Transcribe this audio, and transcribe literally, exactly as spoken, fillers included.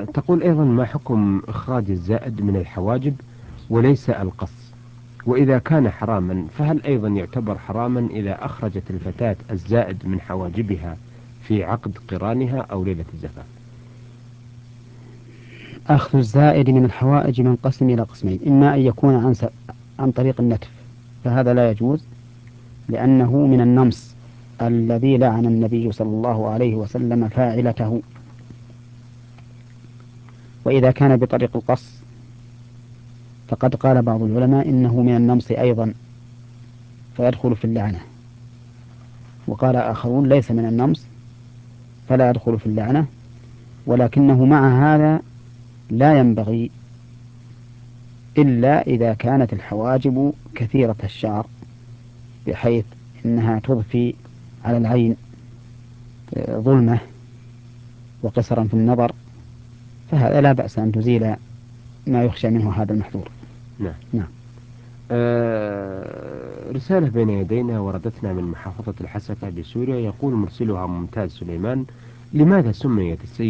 تقول أيضا: ما حكم إخراج الزائد من الحواجب وليس القص؟ وإذا كان حراما فهل أيضا يعتبر حراما إذا أخرجت الفتاة الزائد من حواجبها في عقد قرانها أو ليلة الزفاف؟ أخذ الزائد من الحوائج منقسم إلى قسمين: إما أن يكون عن, س... عن طريق النتف، فهذا لا يجوز لأنه من النمص الذي لعن النبي صلى الله عليه وسلم فاعلته. وإذا كان بطريق القص فقد قال بعض العلماء إنه من النمص أيضا فيدخل في اللعنة، وقال آخرون ليس من النمص فلا يدخل في اللعنة، ولكنه مع هذا لا ينبغي إلا إذا كانت الحواجب كثيرة الشعر بحيث إنها تضفي على العين ظلمة وقصرا في النظر، فهذا لا بأس أن تزيل ما يخشى منه هذا المحظور. نعم. نعم. آه رسالة بين يدينا وردتنا من محافظة الحسكة بسوريا، يقول مرسلها ممتاز سليمان: لماذا سميت السيدة